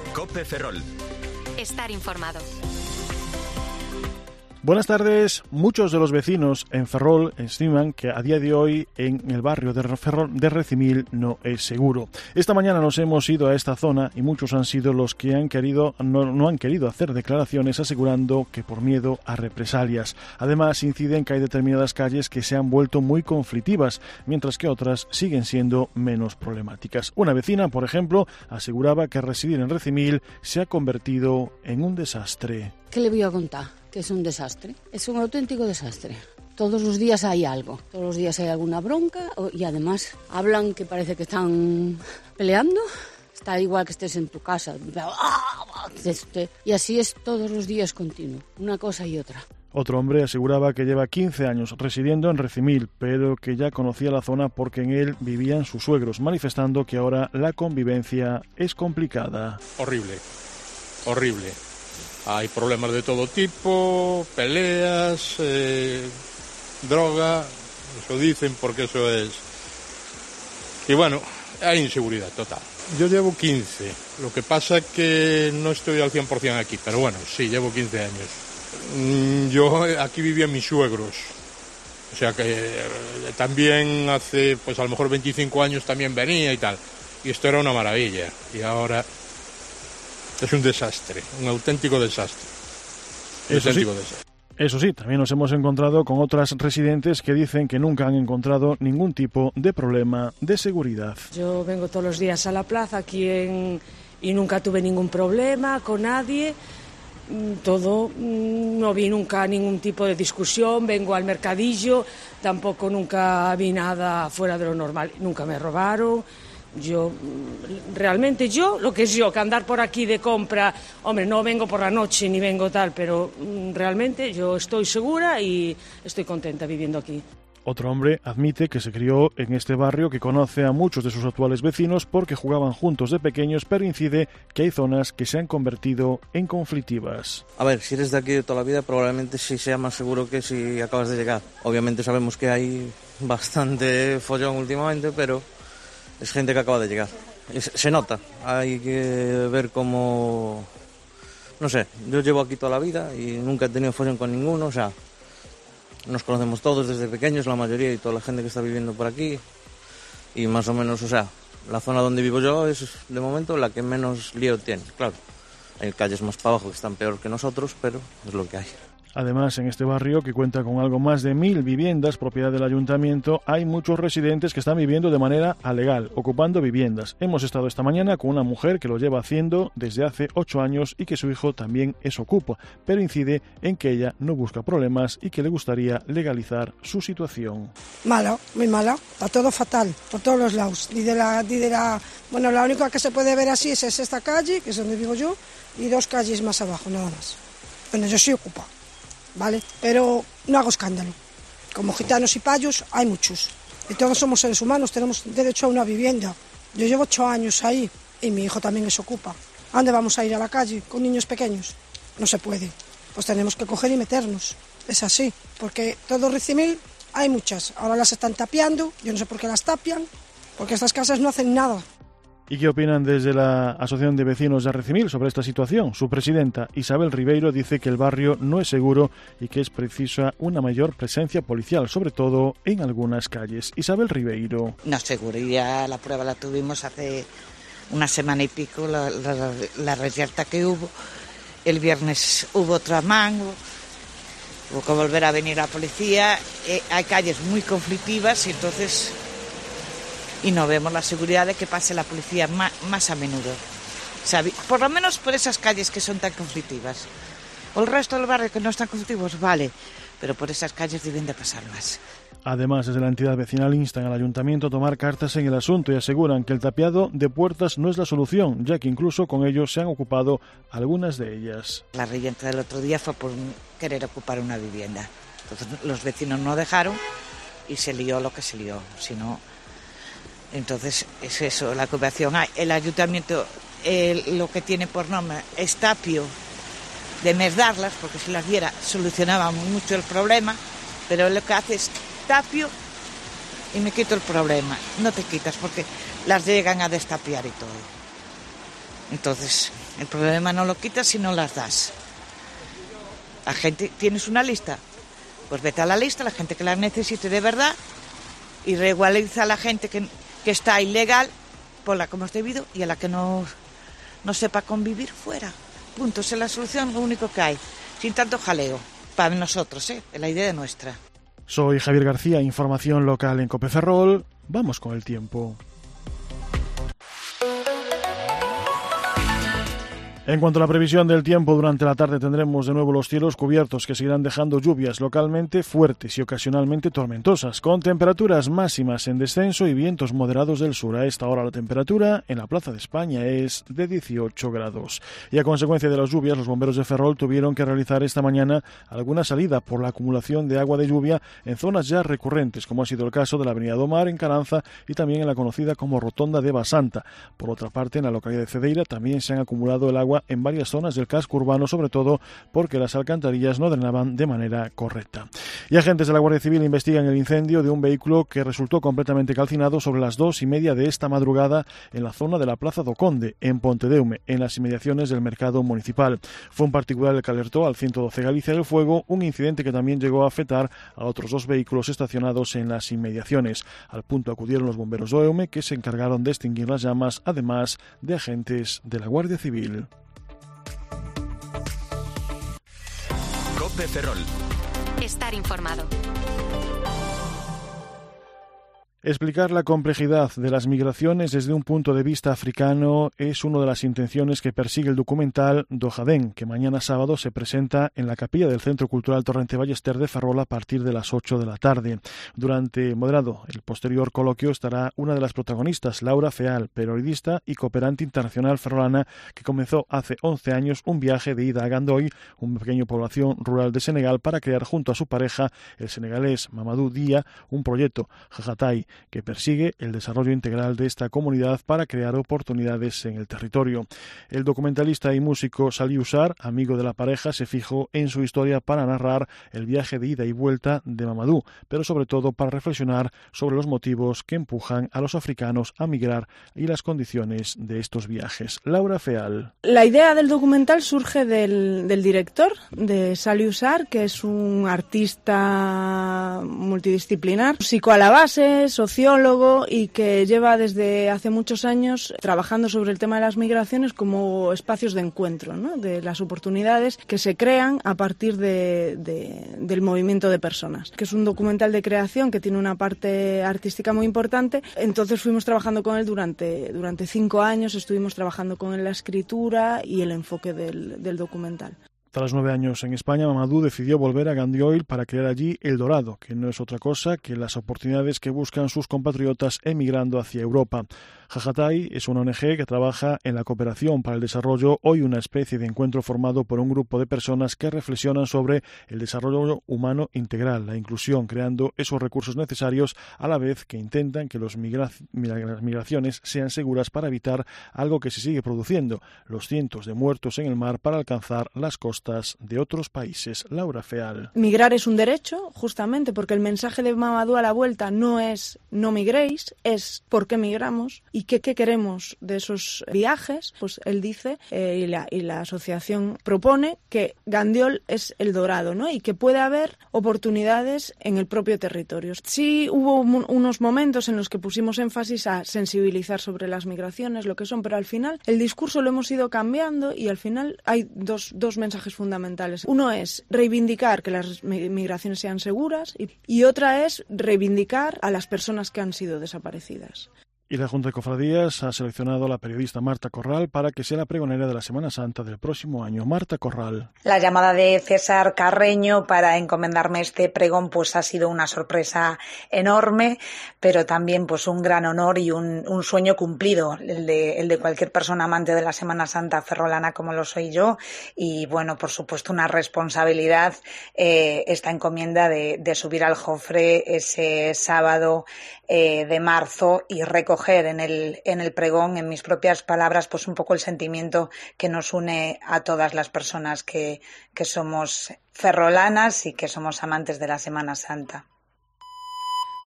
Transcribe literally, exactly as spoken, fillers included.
COPE Ferrol. Estar informado. Buenas tardes. Muchos de los vecinos en Ferrol estiman que a día de hoy en el barrio de Ferrol de Recimil no es seguro. Esta mañana nos hemos ido a esta zona y muchos han sido los que han querido no, no han querido hacer declaraciones asegurando que por miedo a represalias. Además inciden que hay determinadas calles que se han vuelto muy conflictivas, mientras que otras siguen siendo menos problemáticas. Una vecina, por ejemplo, aseguraba que residir en Recimil se ha convertido en un desastre. ¿Qué le voy a contar? Que es un desastre, es un auténtico desastre. Todos los días hay algo, todos los días hay alguna bronca y además hablan que parece que están peleando. Está igual que estés en tu casa y así es todos los días continuo, una cosa y otra. Otro hombre aseguraba que lleva quince años residiendo en Recimil, pero que ya conocía la zona porque en él vivían sus suegros, manifestando que ahora la convivencia es complicada. Horrible, horrible. Hay problemas de todo tipo, peleas, eh, droga, eso dicen porque eso es... Y bueno, hay inseguridad total. Yo llevo quince, lo que pasa es que no estoy al cien por ciento aquí, pero bueno, sí, llevo quince años. Yo aquí vivían mis suegros, o sea que eh, también hace, pues a lo mejor veinticinco años también venía y tal, y esto era una maravilla, y ahora... Es un desastre, un auténtico desastre. Un Eso auténtico sí, desastre. Eso sí, también nos hemos encontrado con otras residentes que dicen que nunca han encontrado ningún tipo de problema de seguridad. Yo vengo todos los días a la plaza aquí en, y nunca tuve ningún problema con nadie. Todo, no vi nunca ningún tipo de discusión, vengo al mercadillo, tampoco nunca vi nada fuera de lo normal, nunca me robaron. Yo, realmente yo, lo que es yo, que andar por aquí de compra, hombre, no vengo por la noche ni vengo tal, pero realmente yo estoy segura y estoy contenta viviendo aquí. Otro hombre admite que se crió en este barrio, que conoce a muchos de sus actuales vecinos porque jugaban juntos de pequeños, pero incide que hay zonas que se han convertido en conflictivas. A ver, si eres de aquí de toda la vida, probablemente sí sea más seguro que si acabas de llegar. Obviamente sabemos que hay bastante follón últimamente, pero... es gente que acaba de llegar. Se nota. Hay que ver cómo... No sé, yo llevo aquí toda la vida y nunca he tenido follón con ninguno. O sea, nos conocemos todos desde pequeños, la mayoría, y toda la gente que está viviendo por aquí. Y más o menos, o sea, la zona donde vivo yo es, de momento, la que menos lío tiene. Claro, hay calles más para abajo que están peor que nosotros, pero es lo que hay. Además, en este barrio, que cuenta con algo más de mil viviendas, propiedad del ayuntamiento, hay muchos residentes que están viviendo de manera alegal, ocupando viviendas. Hemos estado esta mañana con una mujer que lo lleva haciendo desde hace ocho años y que su hijo también es ocupa, pero incide en que ella no busca problemas y que le gustaría legalizar su situación. Mala, muy mala, está todo fatal, por todos los lados. Y de la, y de la, bueno, la única que se puede ver así es esta calle, que es donde vivo yo, y dos calles más abajo, nada más. Bueno, yo sí ocupo. ¿Vale? Pero no hago escándalo. Como gitanos y payos hay muchos. Y todos somos seres humanos, tenemos derecho a una vivienda. Yo llevo ocho años ahí y mi hijo también se ocupa. ¿A dónde vamos a ir a la calle con niños pequeños? No se puede. Pues tenemos que coger y meternos. Es así, porque todo Recimil hay muchas. Ahora las están tapiando, yo no sé por qué las tapian, porque estas casas no hacen nada. ¿Y qué opinan desde la Asociación de Vecinos de Recimil sobre esta situación? Su presidenta, Isabel Ribeiro, dice que el barrio no es seguro y que es precisa una mayor presencia policial, sobre todo en algunas calles. Isabel Ribeiro. No es seguro, y ya la prueba la tuvimos hace una semana y pico, la, la, la reyerta que hubo. El viernes hubo otra mango, hubo que volver a venir la policía. Eh, hay calles muy conflictivas y entonces... y no vemos la seguridad de que pase la policía más, más a menudo. ¿Sabe? Por lo menos por esas calles que son tan conflictivas. O el resto del barrio que no están conflictivos, vale, pero por esas calles deben de pasar más. Además, desde la entidad vecinal instan al ayuntamiento a tomar cartas en el asunto y aseguran que el tapiado de puertas no es la solución, ya que incluso con ello se han ocupado algunas de ellas. La reyerta del otro día fue por querer ocupar una vivienda. Entonces los vecinos no dejaron y se lió lo que se lió, si no... Entonces es eso, la ocupación. Hay. El ayuntamiento eh, lo que tiene por nombre es tapio de merdarlas, porque si las diera solucionaba mucho el problema, pero lo que hace es tapio y me quito el problema. No te quitas porque las llegan a destapiar y todo. Entonces El problema no lo quitas si no las das. La gente, ¿tienes una lista? Pues vete a la lista, la gente que las necesite de verdad, y regulariza a la gente que, que está ilegal, por la que hemos debido, y a la que no, no sepa convivir, fuera. Punto, esa es la solución, lo único que hay. Sin tanto jaleo. Para nosotros, ¿eh? Es la idea nuestra. Soy Javier García, información local en Cope Ferrol. Vamos con el tiempo. En cuanto a la previsión del tiempo, durante la tarde tendremos de nuevo los cielos cubiertos que seguirán dejando lluvias localmente fuertes y ocasionalmente tormentosas, con temperaturas máximas en descenso y vientos moderados del sur. A esta hora la temperatura en la Plaza de España es de dieciocho grados. Y a consecuencia de las lluvias, los bomberos de Ferrol tuvieron que realizar esta mañana alguna salida por la acumulación de agua de lluvia en zonas ya recurrentes, como ha sido el caso de la Avenida Domar en Caranza y también en la conocida como Rotonda de Basanta. Por otra parte, en la localidad de Cedeira también se han acumulado el agua en varias zonas del casco urbano, sobre todo porque las alcantarillas no drenaban de manera correcta. Y agentes de la Guardia Civil investigan el incendio de un vehículo que resultó completamente calcinado sobre las dos y media de esta madrugada en la zona de la Plaza do Conde, en Pontedeume, en las inmediaciones del mercado municipal. Fue un particular el que alertó al ciento doce Galicia del fuego, un incidente que también llegó a afectar a otros dos vehículos estacionados en las inmediaciones. Al punto acudieron los bomberos do Eume, que se encargaron de extinguir las llamas, además de agentes de la Guardia Civil. Cope Ferrol. Estar informado. Explicar la complejidad de las migraciones desde un punto de vista africano es una de las intenciones que persigue el documental Dojadén, que mañana sábado se presenta en la capilla del Centro Cultural Torrente Ballester de Ferrol a partir de las ocho de la tarde. Durante moderado el posterior coloquio estará una de las protagonistas, Laura Feal, periodista y cooperante internacional ferrolana que comenzó hace once años un viaje de ida a Gandoy, una pequeña población rural de Senegal, para crear junto a su pareja, el senegalés Mamadou Dia, un proyecto, Jajatai, que persigue el desarrollo integral de esta comunidad para crear oportunidades en el territorio. El documentalista y músico Saliou Sarr, amigo de la pareja, se fijó en su historia para narrar el viaje de ida y vuelta de Mamadou, pero sobre todo para reflexionar sobre los motivos que empujan a los africanos a migrar y las condiciones de estos viajes. Laura Feal. La idea del documental surge del, del director, de Saliou Sarr, que es un artista multidisciplinar, músico a la base, sociólogo, y que lleva desde hace muchos años trabajando sobre el tema de las migraciones como espacios de encuentro, ¿no? De las oportunidades que se crean a partir de, de, del movimiento de personas. Que es un documental de creación que tiene una parte artística muy importante. Entonces fuimos trabajando con él durante, durante cinco años, estuvimos trabajando con él la escritura y el enfoque del, del documental. Tras nueve años en España, Mamadou decidió volver a Gandoy para crear allí El Dorado, que no es otra cosa que las oportunidades que buscan sus compatriotas emigrando hacia Europa. Jajatai es una O N Ge que trabaja en la cooperación para el desarrollo, hoy una especie de encuentro formado por un grupo de personas que reflexionan sobre el desarrollo humano integral, la inclusión, creando esos recursos necesarios a la vez que intentan que los migra- las migraciones sean seguras para evitar algo que se sigue produciendo, los cientos de muertos en el mar para alcanzar las costas de otros países. Laura Feal. Migrar es un derecho, justamente porque el mensaje de Mamadou a la vuelta no es no migréis, es por qué migramos y qué, qué queremos de esos viajes. Pues él dice, eh, y, la, y la asociación propone, que Gandiol es el Dorado, ¿no? Y que puede haber oportunidades en el propio territorio. Sí hubo un, unos momentos en los que pusimos énfasis a sensibilizar sobre las migraciones, lo que son, pero al final el discurso lo hemos ido cambiando y al final hay dos, dos mensajes fundamentales. Uno es reivindicar que las migraciones sean seguras y, y otra es reivindicar a las personas que han sido desaparecidas. Y la Junta de Cofradías ha seleccionado a la periodista Marta Corral para que sea la pregonera de la Semana Santa del próximo año. Marta Corral. La llamada de César Carreño para encomendarme este pregón pues ha sido una sorpresa enorme, pero también pues un gran honor y un, un sueño cumplido, el de, el de cualquier persona amante de la Semana Santa ferrolana como lo soy yo. Y bueno, por supuesto una responsabilidad eh, esta encomienda de, de subir al Jofre ese sábado eh, de marzo y recoger en el, en el pregón, en mis propias palabras, pues un poco el sentimiento que nos une a todas las personas que, que somos ferrolanas y que somos amantes de la Semana Santa.